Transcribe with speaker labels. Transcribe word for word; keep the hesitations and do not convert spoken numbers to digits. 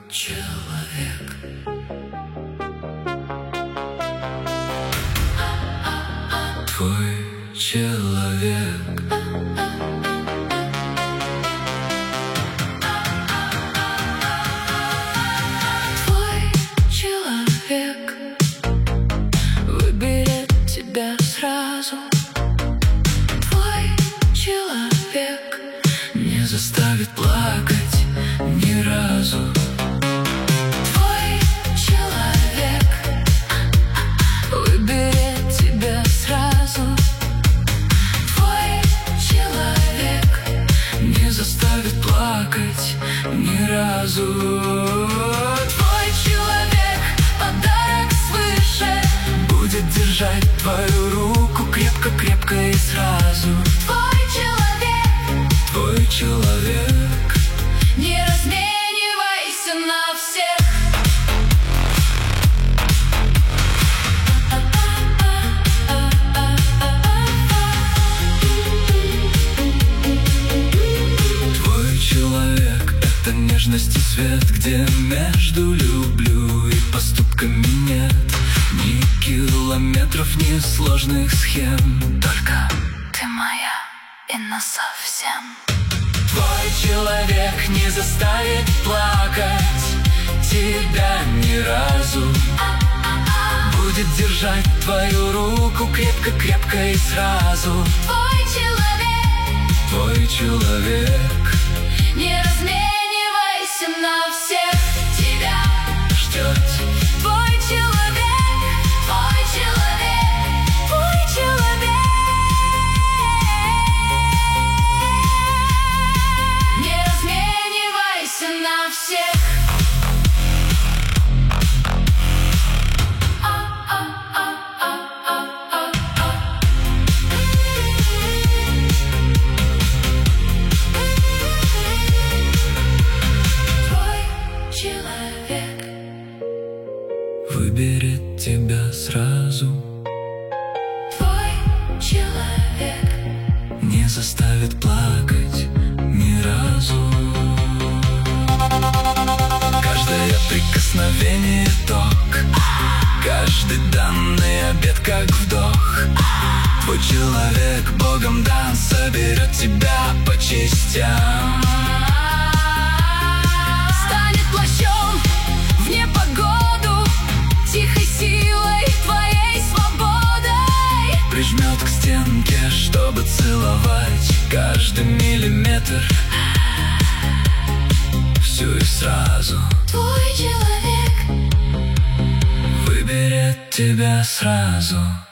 Speaker 1: человек. Твой человек. Твой человек выберет тебя сразу. Твой человек не заставит плакать ни разу. Твой человек выберет тебя сразу. Твой человек не заставит плакать ни разу. Твой человек — подарок свыше, будет держать твою руку крепко-крепко и сразу. Твой человек, твой человек, не разменивайся на всех. Твой человек — это нежность и свет, где между люблю и поступками нет ни километров, ни сложных схем. Только ты моя и насовсем. Твой человек не заставит плакать тебя ни разу. Будет держать твою руку крепко-крепко и сразу. Твой человек, твой человек, не разменивайся на всех, тебя ждет. Твой человек, твой человек, твой человек, не разменивайся на всех. Человек выберет тебя сразу. Твой человек не заставит плакать ни разу. Каждое прикосновение — ток, каждый данный обет как вдох. Твой человек Богом дан, соберет тебя по частям. Плащом в непогоду, тихой силой твоей свободой прижмет к стенке, чтобы целовать каждый миллиметр, всю и сразу. Твой человек выберет тебя сразу.